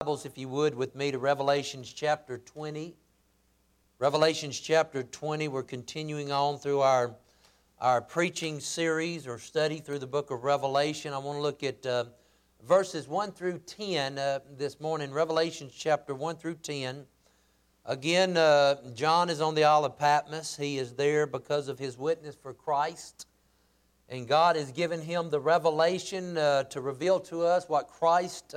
Bibles, if you would, with me to Revelations chapter 20. Revelations chapter 20, we're continuing on through our preaching series or study through the book of Revelation. I want to look at verses 1 through 10 this morning, Revelations chapter 1 through 10. Again, John is on the Isle of Patmos. He is there because of his witness for Christ. And God has given him the revelation to reveal to us what Christ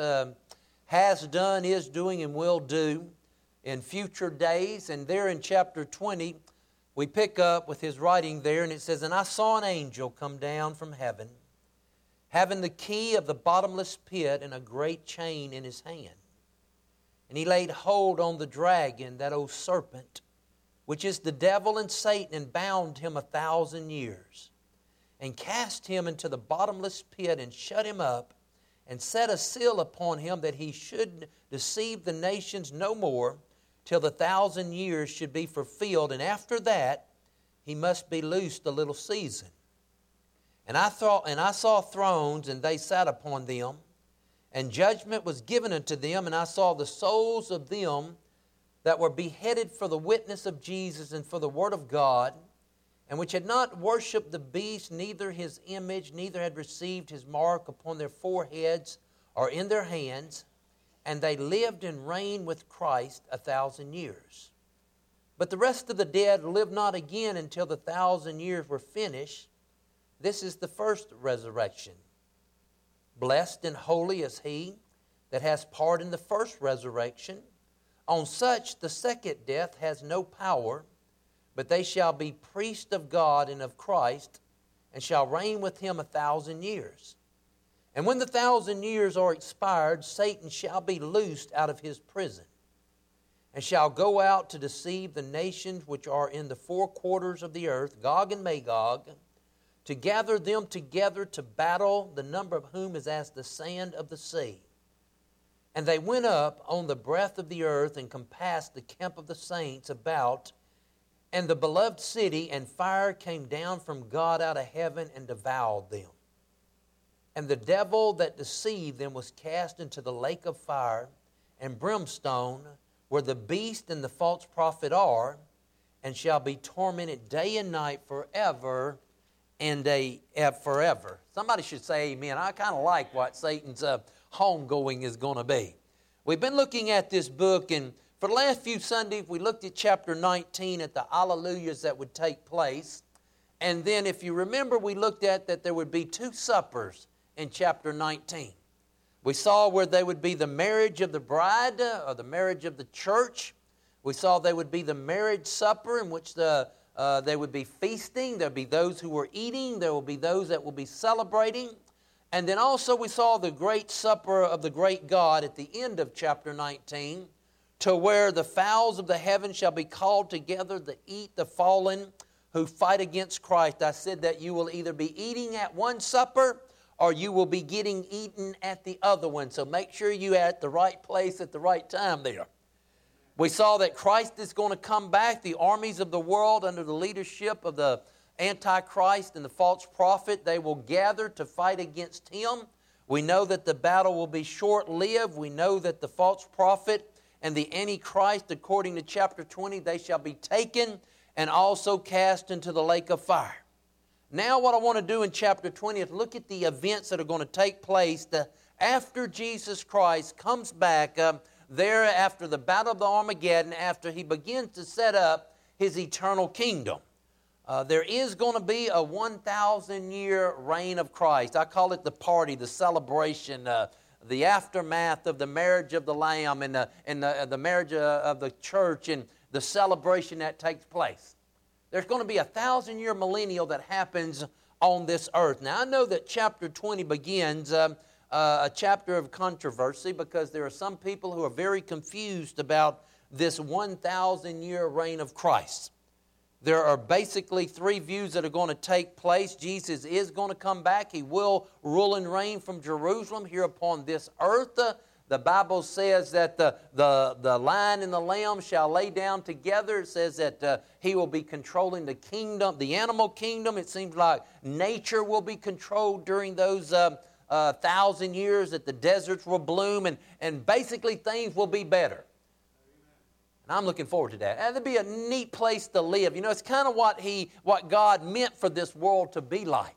has done, is doing, and will do in future days. And there in chapter 20, we pick up with his writing there, and it says, "And I saw an angel come down from heaven, having the key of the bottomless pit and a great chain in his hand. And he laid hold on the dragon, that old serpent, which is the devil and Satan, and bound him 1,000 years, and cast him into the bottomless pit, and shut him up, and set a seal upon him, that he should deceive the nations no more, till the 1,000 years should be fulfilled. And after that, he must be loosed a little season. And I saw thrones, and they sat upon them, and judgment was given unto them. And I saw the souls of them that were beheaded for the witness of Jesus and for the word of God, and which had not worshipped the beast, neither his image, neither had received his mark upon their foreheads or in their hands. And they lived and reigned with Christ 1,000 years. But the rest of the dead lived not again until the 1,000 years were finished. This is the first resurrection. Blessed and holy is he that has part in the first resurrection. On such the second death has no power, but they shall be priests of God and of Christ, and shall reign with him 1,000 years. And when the 1,000 years are expired, Satan shall be loosed out of his prison, and shall go out to deceive the nations which are in the four quarters of the earth, Gog and Magog, to gather them together to battle, the number of whom is as the sand of the sea. And they went up on the breadth of the earth, and compassed the camp of the saints about, and the beloved city, and fire came down from God out of heaven and devoured them. And the devil that deceived them was cast into the lake of fire and brimstone, where the beast and the false prophet are, and shall be tormented day and night forever and forever." Somebody should say amen. I kind of like what Satan's homegoing is going to be. We've been looking at this book, and for the last few Sundays, we looked at chapter 19 at the Alleluias that would take place. And then, if you remember, we looked at that there would be two suppers in chapter 19. We saw where they would be the marriage of the bride, or the marriage of the church. We saw they would be the marriage supper, in which they would be feasting. There would be those who were eating. There will be those that will be celebrating. And then also we saw the great supper of the great God at the end of chapter 19, to where the fowls of the heavens shall be called together to eat the fallen who fight against Christ. I said that you will either be eating at one supper, or you will be getting eaten at the other one. So make sure you're at the right place at the right time there. We saw that Christ is going to come back. The armies of the world, under the leadership of the Antichrist and the false prophet, they will gather to fight against him. We know that the battle will be short-lived. We know that the false prophet and the Antichrist, according to chapter 20, they shall be taken and also cast into the lake of fire. Now what I want to do in chapter 20 is look at the events that are going to take place after Jesus Christ comes back there after the battle of the Armageddon, after he begins to set up his eternal kingdom. There is going to be a 1,000-year reign of Christ. I call it the party, the celebration, the aftermath of the marriage of the Lamb and the marriage of the church and the celebration that takes place. There's going to be a 1,000-year millennial that happens on this earth. Now, I know that chapter 20 begins a chapter of controversy, because there are some people who are very confused about this 1,000-year reign of Christ. There are basically three views that are going to take place. Jesus is going to come back. He will rule and reign from Jerusalem here upon this earth. The Bible says that the lion and the lamb shall lay down together. It says that he will be controlling the kingdom, the animal kingdom. It seems like nature will be controlled during those 1,000 years that the deserts will bloom and basically things will be better. And I'm looking forward to that. And it'd be a neat place to live. You know, it's kind of what God meant for this world to be like.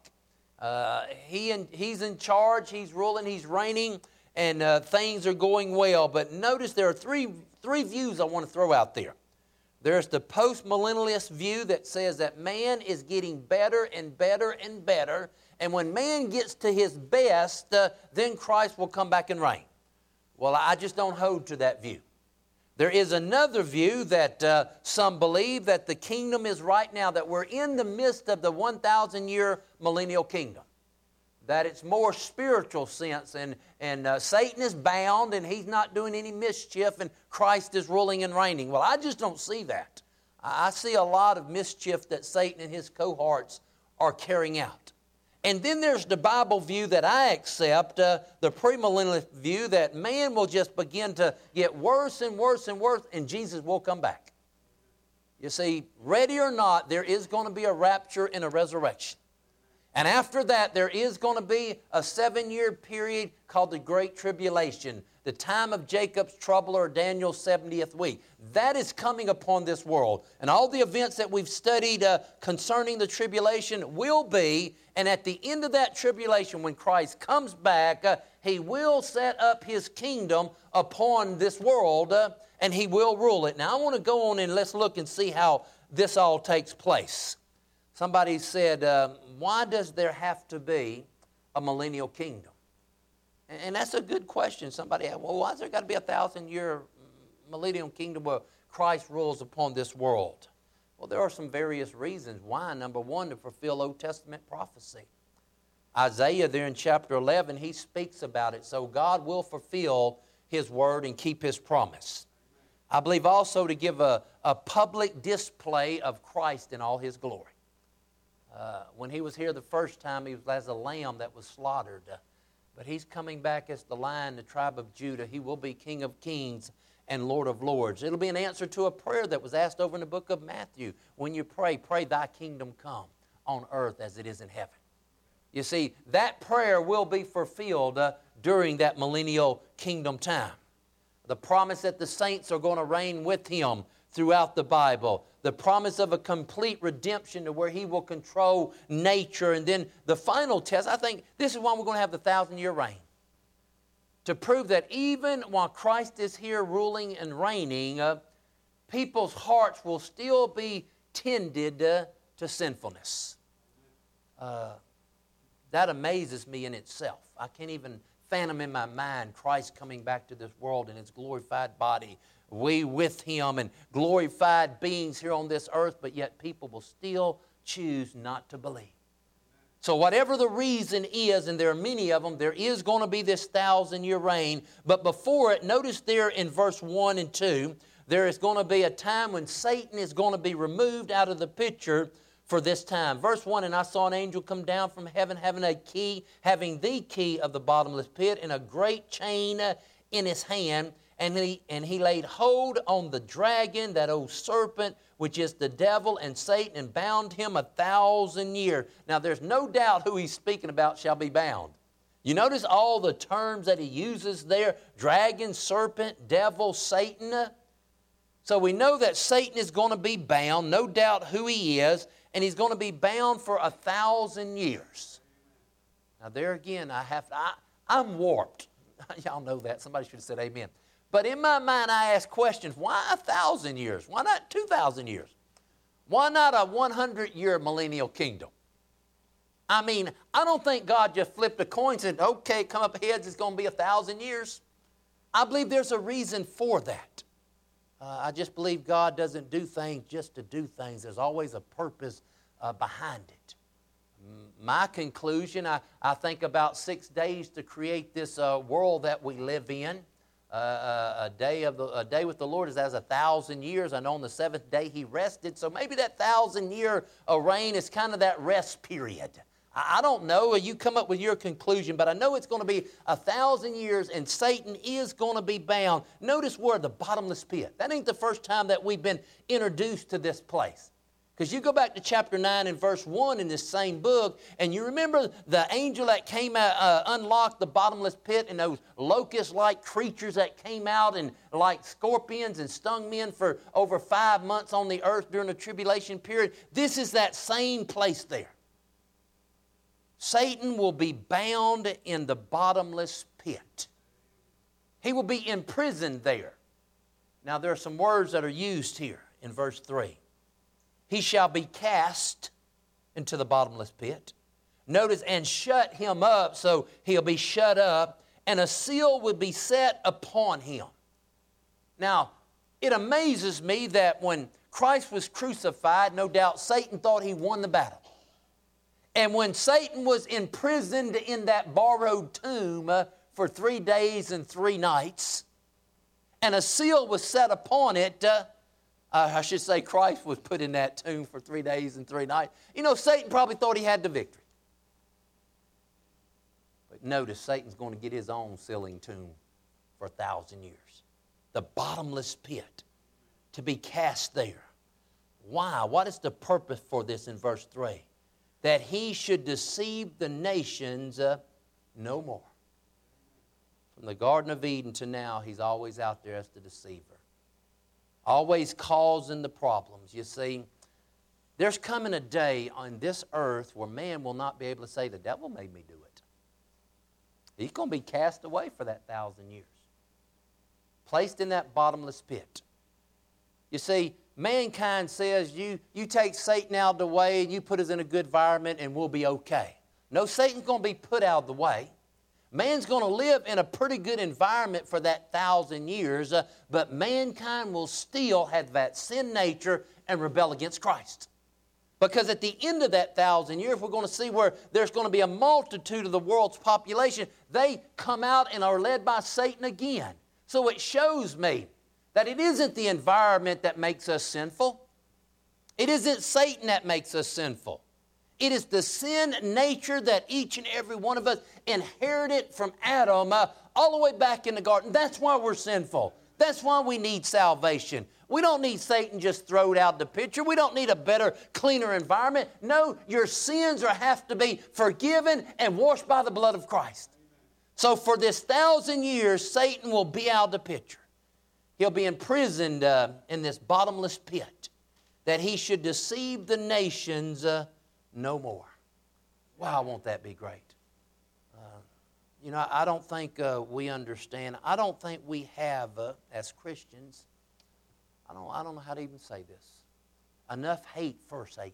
He's in charge, He's ruling, He's reigning, and things are going well. But notice there are three views I want to throw out there. There's the post-millennialist view that says that man is getting better and better and better, and when man gets to his best, then Christ will come back and reign. Well, I just don't hold to that view. There is another view that some believe that the kingdom is right now, that we're in the midst of the 1,000-year millennial kingdom. That it's more spiritual sense, and Satan is bound and he's not doing any mischief, and Christ is ruling and reigning. Well, I just don't see that. I see a lot of mischief that Satan and his cohorts are carrying out. And then there's the Bible view that I accept, the premillennialist view that man will just begin to get worse and worse and worse, and Jesus will come back. You see, ready or not, there is going to be a rapture and a resurrection. And after that, there is going to be a 7-year period called the Great Tribulation, the time of Jacob's trouble or Daniel's 70th week. That is coming upon this world. And all the events that we've studied concerning the tribulation will be, and at the end of that tribulation, when Christ comes back, He will set up His kingdom upon this world, and He will rule it. Now, I want to go on and let's look and see how this all takes place. Somebody said, why does there have to be a millennial kingdom? And that's a good question. Somebody asked, well, why has there got to be a 1,000-year millennial kingdom where Christ rules upon this world? Well, there are some various reasons why. Number one, to fulfill Old Testament prophecy. Isaiah there in chapter 11, he speaks about it. So God will fulfill His word and keep His promise. I believe also to give a public display of Christ in all His glory. When He was here the first time, He was as a lamb that was slaughtered. But He's coming back as the Lion, the tribe of Judah. He will be King of kings and Lord of lords. It'll be an answer to a prayer that was asked over in the book of Matthew. When you pray, pray thy kingdom come on earth as it is in heaven. You see, that prayer will be fulfilled during that millennial kingdom time. The promise that the saints are going to reign with Him throughout the Bible. The promise of a complete redemption to where He will control nature. And then the final test, I think this is why we're going to have the 1,000-year reign. To prove that even while Christ is here ruling and reigning, people's hearts will still be tended to sinfulness. That amazes me in itself. I can't even fathom in my mind Christ coming back to this world in His glorified body. We with Him and glorified beings here on this earth, but yet people will still choose not to believe. So whatever the reason is, and there are many of them, there is going to be this 1,000-year reign. But before it, notice there in verse 1 and 2, there is going to be a time when Satan is going to be removed out of the picture for this time. Verse 1, and I saw an angel come down from heaven having the key of the bottomless pit and a great chain in his hand. And he laid hold on the dragon, that old serpent, which is the devil and Satan, and bound him 1,000 years. Now, there's no doubt who he's speaking about shall be bound. You notice all the terms that he uses there: dragon, serpent, devil, Satan. So we know that Satan is going to be bound, no doubt who he is, and he's going to be bound for 1,000 years. Now, there again, I'm warped. Y'all know that. Somebody should have said amen. But in my mind, I ask questions. Why 1,000 years? Why not 2,000 years? Why not a 100-year millennial kingdom? I mean, I don't think God just flipped a coin and said, okay, come up heads, it's going to be 1,000 years. I believe there's a reason for that. I just believe God doesn't do things just to do things. There's always a purpose behind it. My conclusion, I think about 6 days to create this world that we live in. A day with the Lord is as 1,000 years. I know on the seventh day He rested. So maybe that 1,000-year reign is kind of that rest period. I don't know. You come up with your conclusion, but I know it's going to be 1,000 years and Satan is going to be bound. Notice where the bottomless pit. That ain't the first time that we've been introduced to this place. Because you go back to chapter 9 and verse 1 in this same book, and you remember the angel that came out, unlocked the bottomless pit, and those locust-like creatures that came out and like scorpions and stung men for over 5 months on the earth during the tribulation period. This is that same place there. Satan will be bound in the bottomless pit. He will be imprisoned there. Now there are some words that are used here in verse 3. He shall be cast into the bottomless pit. Notice, and shut him up, so he'll be shut up, and a seal would be set upon him. Now, it amazes me that when Christ was crucified, no doubt Satan thought he won the battle. And when Satan was imprisoned in that borrowed tomb for 3 days and 3 nights, and a seal was set upon it, I should say Christ was put in that tomb for 3 days and 3 nights. You know, Satan probably thought he had the victory. But notice, Satan's going to get his own sealing tomb for 1,000 years. The bottomless pit, to be cast there. Why? What is the purpose for this in verse 3? That he should deceive the nations no more. From the Garden of Eden to now, he's always out there as the deceiver. Always causing the problems. You see, there's coming a day on this earth where man will not be able to say, the devil made me do it. He's going to be cast away for that 1,000 years. Placed in that bottomless pit. You see, mankind says, you take Satan out of the way and you put us in a good environment and we'll be okay. No, Satan's going to be put out of the way. Man's going to live in a pretty good environment for that 1,000 years, but mankind will still have that sin nature and rebel against Christ. Because at the end of that 1,000 years, we're going to see where there's going to be a multitude of the world's population. They come out and are led by Satan again. So it shows me that it isn't the environment that makes us sinful. It isn't Satan that makes us sinful. It is the sin nature that each and every one of us inherited from Adam all the way back in the garden. That's why we're sinful. That's why we need salvation. We don't need Satan just thrown out the picture. We don't need a better, cleaner environment. No, your sins have to be forgiven and washed by the blood of Christ. So for this 1,000 years, Satan will be out of the picture. He'll be imprisoned in this bottomless pit, that he should deceive the nations no more. Wow, won't that be great? You know, I don't think we understand. I don't think we have, as Christians, I don't know how to even say this, enough hate for Satan,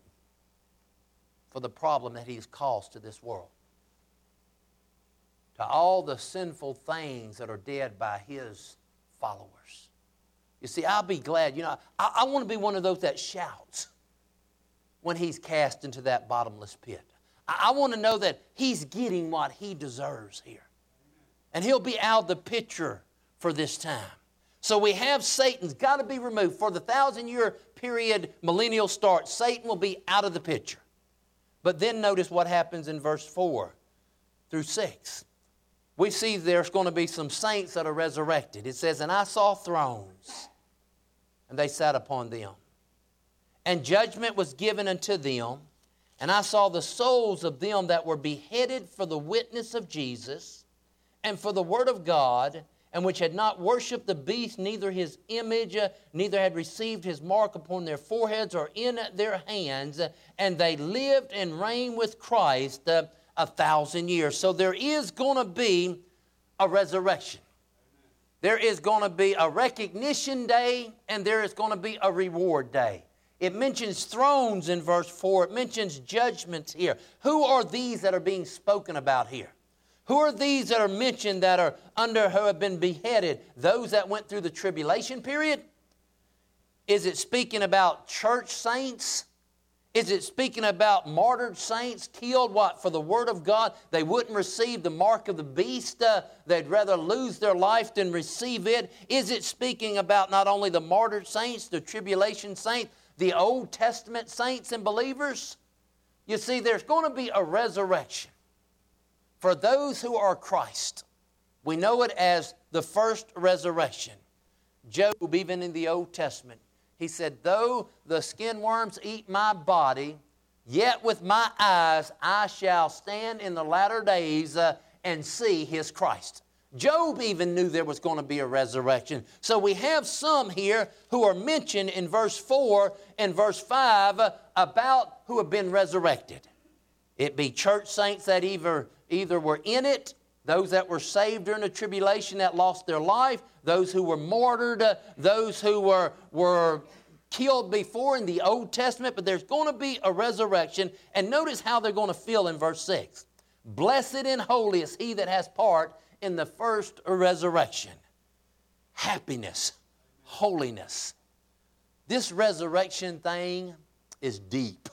for the problem that he's caused to this world, to all the sinful things that are dead by his followers. You see, I'll be glad. You know, I want to be one of those that shouts when he's cast into that bottomless pit. I want to know that he's getting what he deserves here. And he'll be out of the picture for this time. So we have Satan's got to be removed. For the 1,000-year period, millennial start, Satan will be out of the picture. But then notice what happens in verse 4 through 6. We see there's going to be some saints that are resurrected. It says, and I saw thrones, and they sat upon them. And judgment was given unto them. And I saw the souls of them that were beheaded for the witness of Jesus and for the word of God, and which had not worshipped the beast, neither his image, neither had received his mark upon their foreheads or in their hands. And they lived and reigned with Christ 1,000 years. So there is going to be a resurrection. There is going to be a recognition day, and there is going to be a reward day. It mentions thrones in verse 4. It mentions judgments here. Who are these that are being spoken about here? Who are these that are mentioned that are under who have been beheaded? Those that went through the tribulation period? Is it speaking about church saints? Is it speaking about martyred saints killed, for the word of God? They wouldn't receive the mark of the beast. They'd rather lose their life than receive it. Is it speaking about not only the martyred saints, the tribulation saints, the Old Testament saints and believers? You see, there's going to be a resurrection for those who are Christ. We know it as the first resurrection. Job, even in the Old Testament, He said, though the skin worms eat my body, yet with my eyes I shall stand in the latter days and see his Christ. Job even knew there was going to be a resurrection. So we have some here who are mentioned in verse 4 and verse 5 about who have been resurrected. It be church saints that either were in it, those that were saved during the tribulation that lost their life, those who were martyred, those who were killed before in the Old Testament, but there's going to be a resurrection. And notice how they're going to feel in verse 6. Blessed and holy is he that has part in the first resurrection. Happiness, holiness. This resurrection thing is deep.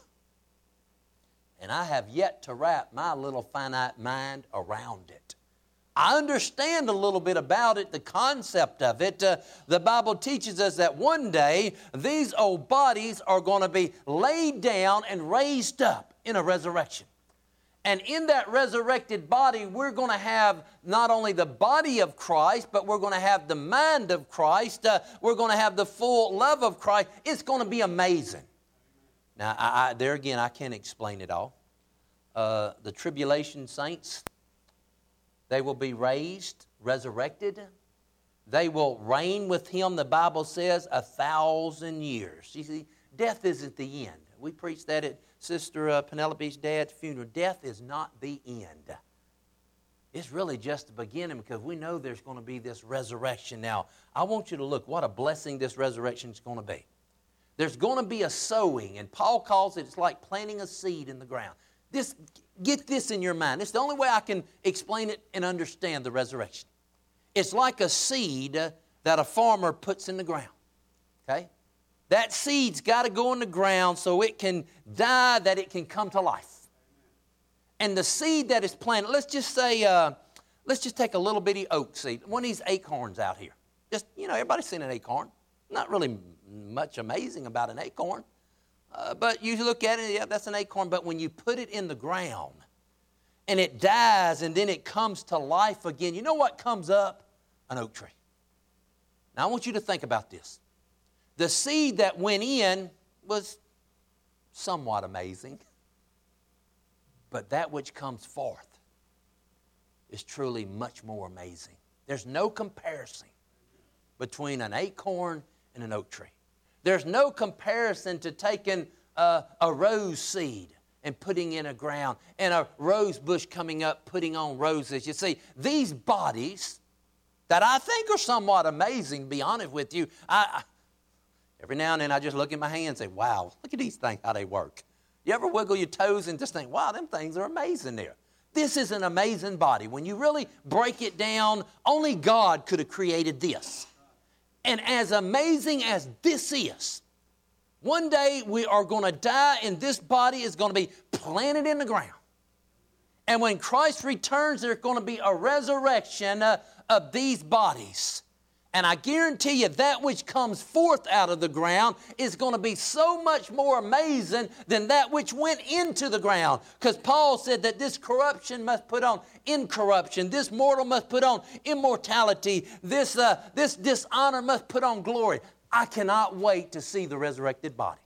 And I have yet to wrap my little finite mind around it. I understand a little bit about it, the concept of it. The Bible teaches us that one day these old bodies are going to be laid down and raised up in a resurrection. And in that resurrected body, we're going to have not only the body of Christ, but we're going to have the mind of Christ. We're going to have the full love of Christ. It's going to be amazing. Now, there again, I can't explain it all. The tribulation saints, they will be raised, resurrected. They will reign with him, the Bible says, 1,000 years. You see, death isn't the end. We preached that at Sister Penelope's dad's funeral. Death is not the end. It's really just the beginning, because we know there's going to be this resurrection. Now, I want you to look what a blessing this resurrection is going to be. There's going to be a sowing, and Paul calls it, it's like planting a seed in the ground. Get this in your mind. It's the only way I can explain it and understand the resurrection. It's like a seed that a farmer puts in the ground. Okay? That seed's got to go in the ground so it can die, that it can come to life. And the seed that is planted, let's just take a little bitty oak seed, one of these acorns out here. Just, everybody's seen an acorn. Not really much amazing about an acorn. But you look at it, yeah, that's an acorn. But when you put it in the ground and it dies and then it comes to life again, you know what comes up? An oak tree. Now I want you to think about this. The seed that went in was somewhat amazing. But that which comes forth is truly much more amazing. There's no comparison between an acorn and an oak tree. There's no comparison to taking a rose seed and putting in a ground and a rose bush coming up, putting on roses. You see, these bodies that I think are somewhat amazing, to be honest with you, every now and then I just look at my hand and say, wow, look at these things, how they work. You ever wiggle your toes and just think, wow, them things are amazing there. This is an amazing body. When you really break it down, only God could have created this. And as amazing as this is, one day we are going to die and this body is going to be planted in the ground. And when Christ returns, there's going to be a resurrection of these bodies. And I guarantee you that which comes forth out of the ground is going to be so much more amazing than that which went into the ground. Because Paul said that this corruption must put on incorruption. This mortal must put on immortality. This dishonor must put on glory. I cannot wait to see the resurrected body.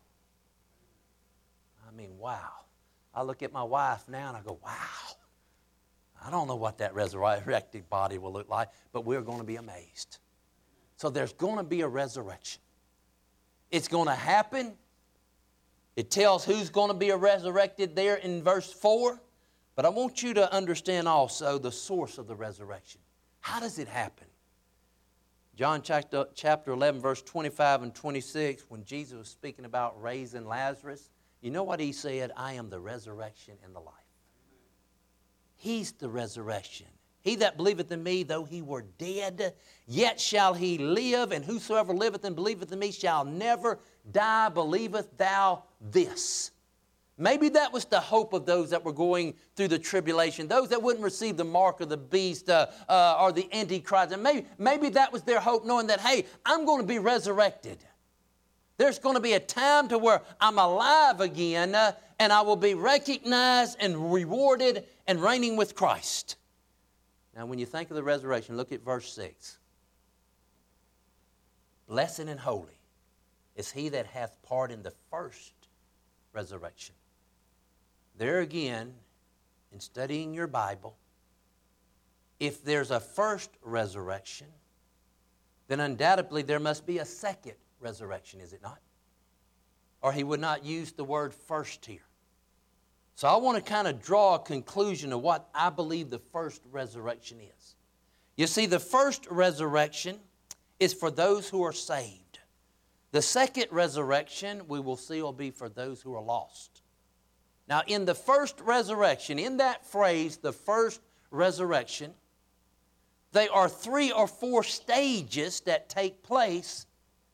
I mean, wow. I look at my wife now and I go, wow. I don't know what that resurrected body will look like, but we're going to be amazed. So there's going to be a resurrection. It's going to happen. It tells who's going to be resurrected there in verse 4. But I want you to understand also the source of the resurrection. How does it happen? John chapter 11, verse 25 and 26, when Jesus was speaking about raising Lazarus, you know what he said? I am the resurrection and the life. He's the resurrection. He that believeth in me, though he were dead, yet shall he live, and whosoever liveth and believeth in me shall never die. Believeth thou this? Maybe that was the hope of those that were going through the tribulation, those that wouldn't receive the mark of the beast or the Antichrist. And maybe that was their hope, knowing that, hey, I'm going to be resurrected. There's going to be a time to where I'm alive again, and I will be recognized and rewarded and reigning with Christ. Now, when you think of the resurrection, look at verse 6. Blessed and holy is he that hath part in the first resurrection. There again, in studying your Bible, if there's a first resurrection, then undoubtedly there must be a second resurrection, is it not? Or he would not use the word first here. So I want to kind of draw a conclusion of what I believe the first resurrection is. You see, the first resurrection is for those who are saved. The second resurrection, we will see, will be for those who are lost. Now, in the first resurrection, in that phrase, the first resurrection, there are 3 or 4 stages that take place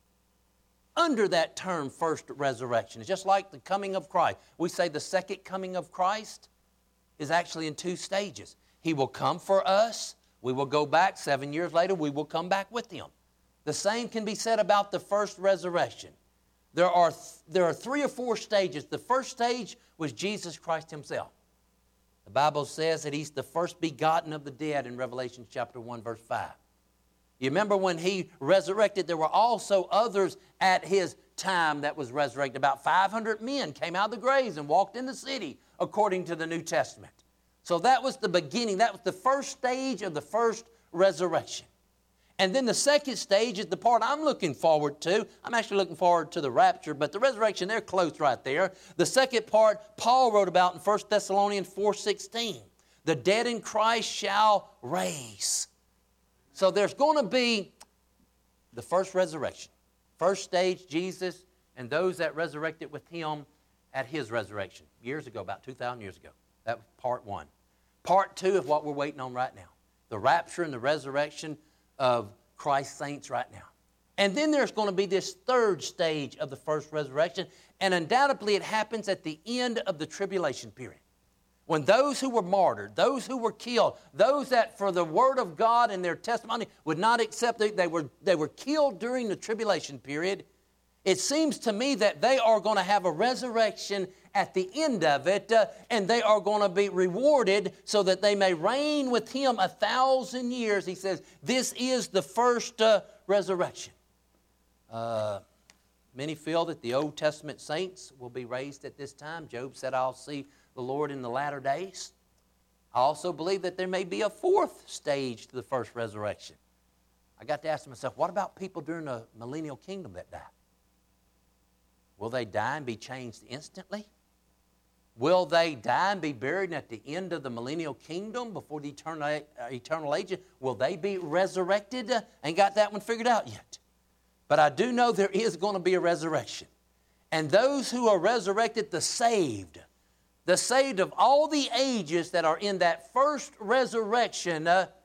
under that term, first resurrection. It's just like the coming of Christ. We say the second coming of Christ is actually in 2 stages. He will come for us. We will go back. 7 years later, we will come back with Him. The same can be said about the first resurrection. There are 3 or 4 stages. The first stage was Jesus Christ Himself. The Bible says that He's the first begotten of the dead in Revelation chapter 1, verse 5. You remember when He resurrected, there were also others at His time that was resurrected. About 500 men came out of the graves and walked in the city, according to the New Testament. So that was the beginning. That was the first stage of the first resurrection. And then the second stage is the part I'm looking forward to. I'm actually looking forward to the rapture, but the resurrection, they're close right there. The second part, Paul wrote about in 1 Thessalonians 4:16. The dead in Christ shall raise. So there's going to be the first resurrection. First stage, Jesus and those that resurrected with Him at His resurrection. Years ago, about 2,000 years ago. That was part 1. Part 2 is what we're waiting on right now. The rapture and the resurrection of Christ's saints right now. And then there's going to be this third stage of the first resurrection. And undoubtedly it happens at the end of the tribulation period. When those who were martyred, those who were killed, those that for the word of God and their testimony would not accept it, they were killed during the tribulation period. It seems to me that they are going to have a resurrection at the end of it, and they are going to be rewarded so that they may reign with Him 1,000 years. He says, this is the first resurrection. Many feel that the Old Testament saints will be raised at this time. Job said, I'll see the Lord in the latter days. I also believe that there may be a fourth stage to the first resurrection. I got to ask myself, what about people during the millennial kingdom that die? Will they die and be changed instantly? Will they die and be buried at the end of the millennial kingdom before the eternal age? Will they be resurrected? Ain't got that one figured out yet. But I do know there is going to be a resurrection. And those who are resurrected, the saved of all the ages that are in that first resurrection,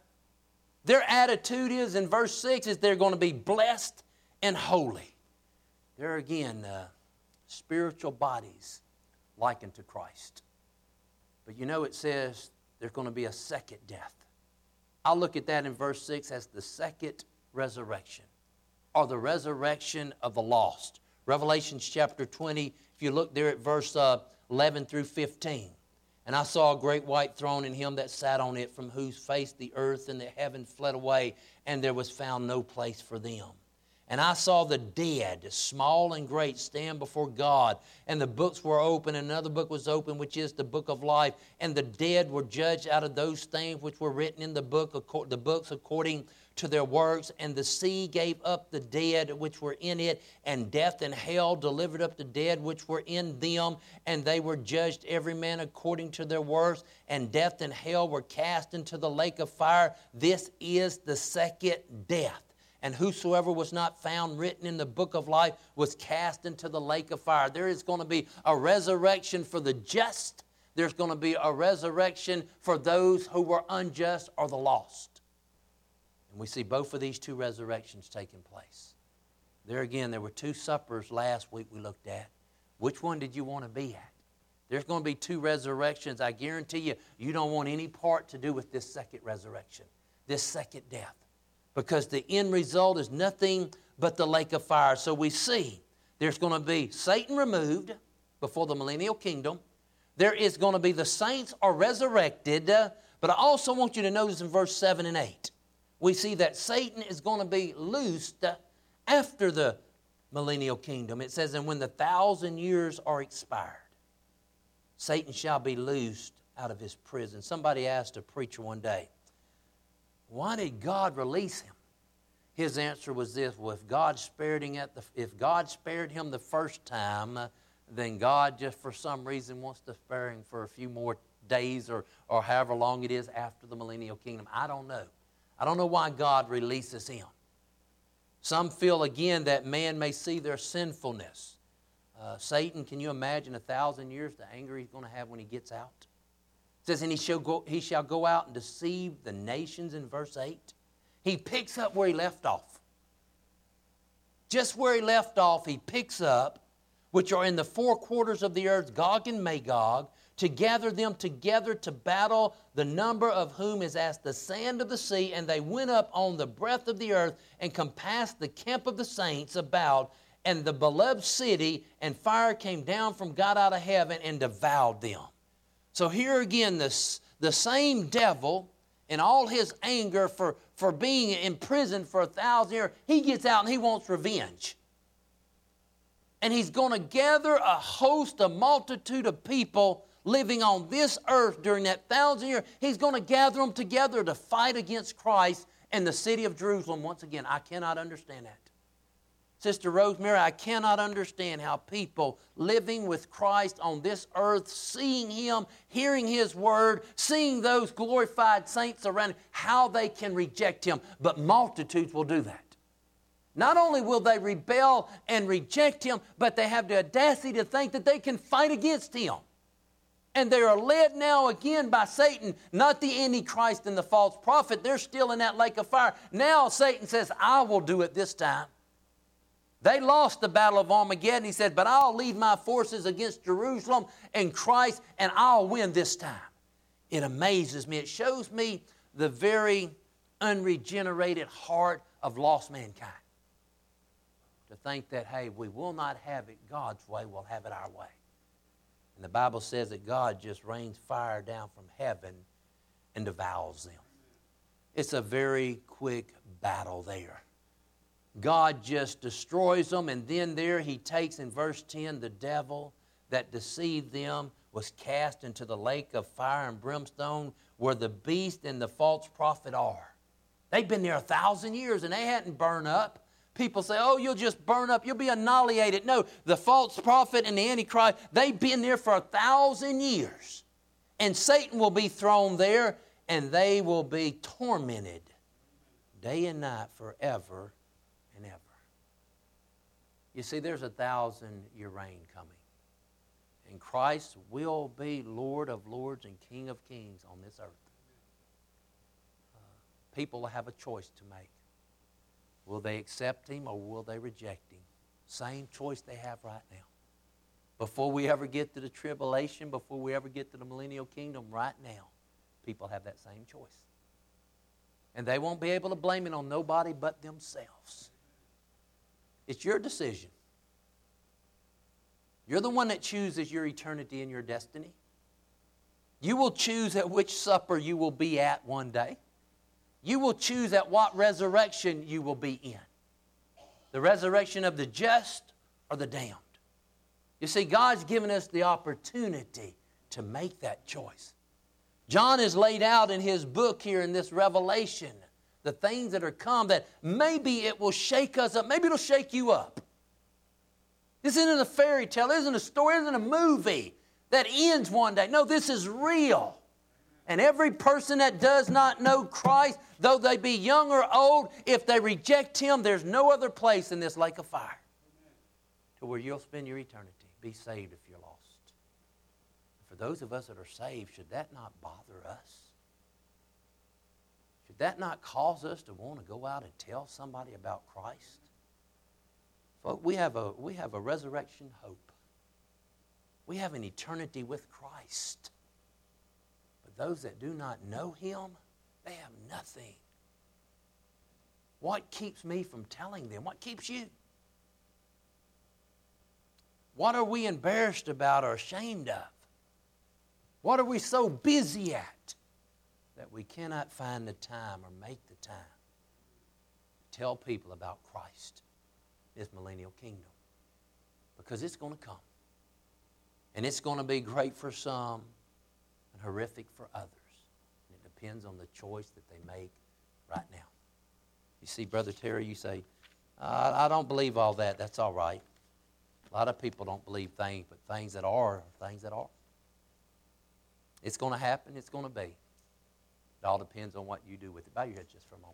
their attitude is, in verse 6, is they're going to be blessed and holy. There again, spiritual bodies likened to Christ. But you know it says there's going to be a second death. I'll look at that in verse 6 as the second resurrection, or the resurrection of the lost. Revelation chapter 20, if you look there at verse 11 through 15. And I saw a great white throne and Him that sat on it, from whose face the earth and the heaven fled away, and there was found no place for them. And I saw the dead, small and great, stand before God. And the books were open, and another book was open, which is the book of life. And the dead were judged out of those things which were written in the books according to their works. And the sea gave up the dead which were in it, and death and hell delivered up the dead which were in them. And they were judged every man according to their works. And death and hell were cast into the lake of fire. This is the second death. And whosoever was not found written in the book of life was cast into the lake of fire. There is going to be a resurrection for the just. There's going to be a resurrection for those who were unjust or the lost. And we see both of these two resurrections taking place. There again, there were 2 suppers last week we looked at. Which one did you want to be at? There's going to be 2 resurrections. I guarantee you, you don't want any part to do with this second resurrection, this second death. Because the end result is nothing but the lake of fire. So we see there's going to be Satan removed before the millennial kingdom. There is going to be the saints are resurrected. But I also want you to notice in verse 7 and 8, we see that Satan is going to be loosed after the millennial kingdom. It says, and when the 1,000 years are expired, Satan shall be loosed out of his prison. Somebody asked a preacher one day, why did God release him? His answer was this: well, if God spared him the first time, then God just for some reason wants to spare him for a few more days or however long it is after the millennial kingdom. I don't know. I don't know why God releases him. Some feel again that man may see their sinfulness. Satan, can you imagine 1,000 years, the anger he's going to have when he gets out? It says, and he shall go out and deceive the nations in verse 8. He picks up where he left off. Just where he left off, he picks up, which are in the four quarters of the earth, Gog and Magog, to gather them together to battle, the number of whom is as the sand of the sea. And they went up on the breadth of the earth and compassed the camp of the saints about, and the beloved city, and fire came down from God out of heaven and devoured them. So here again, the same devil, in all his anger for being in prison for 1,000 years, he gets out and he wants revenge. And he's going to gather a host, a multitude of people living on this earth during that 1,000 years. He's going to gather them together to fight against Christ and the city of Jerusalem. Once again, I cannot understand that. Sister Rosemary, I cannot understand how people living with Christ on this earth, seeing Him, hearing His Word, seeing those glorified saints around Him, how they can reject Him. But multitudes will do that. Not only will they rebel and reject Him, but they have the audacity to think that they can fight against Him. And they are led now again by Satan, not the Antichrist and the false prophet. They're still in that lake of fire. Now Satan says, I will do it this time. They lost the battle of Armageddon. He said, but I'll lead my forces against Jerusalem and Christ, and I'll win this time. It amazes me. It shows me the very unregenerated heart of lost mankind. To think that, hey, we will not have it God's way, we'll have it our way. And the Bible says that God just rains fire down from heaven and devours them. It's a very quick battle there. God just destroys them, and then there He takes in verse 10, the devil that deceived them was cast into the lake of fire and brimstone where the beast and the false prophet are. They've been there 1,000 years and they hadn't burned up. People say, oh, you'll just burn up, you'll be annihilated. No, the false prophet and the Antichrist, they've been there for 1,000 years. And Satan will be thrown there, and they will be tormented day and night forever and ever. You see, there's a 1,000-year reign coming. And Christ will be Lord of lords and King of kings on this earth. People will have a choice to make. Will they accept Him or will they reject Him? Same choice they have right now. Before we ever get to the tribulation, before we ever get to the millennial kingdom, right now, people have that same choice. And they won't be able to blame it on nobody but themselves. It's your decision. You're the one that chooses your eternity and your destiny. You will choose at which supper you will be at one day. You will choose at what resurrection you will be in. The resurrection of the just or the damned. You see, God's given us the opportunity to make that choice. John has laid out in his book here in this Revelation the things that are come that maybe it will shake us up. Maybe it'll shake you up. This isn't a fairy tale. This isn't a story. This isn't a movie that ends one day. No, this is real. And every person that does not know Christ, though they be young or old, if they reject Him, there's no other place in this lake of fire to where you'll spend your eternity. Be saved if you're lost. For those of us that are saved, should that not bother us? Should that not cause us to want to go out and tell somebody about Christ? Folks, we have a resurrection hope. We have an eternity with Christ. But those that do not know Him, they have nothing. What keeps me from telling them? What keeps you? What are we embarrassed about or ashamed of? What are we so busy at that we cannot find the time or make the time to tell people about Christ? this millennial kingdom. Because it's going to come. And it's going to be great for some and horrific for others. And it depends on the choice that they make right now. You see, Brother Terry, you say, I don't believe all that. That's all right. A lot of people don't believe things, but things that are things that are. It's going to happen. It's going to be. It all depends on what you do with it. Bow your head just for a moment.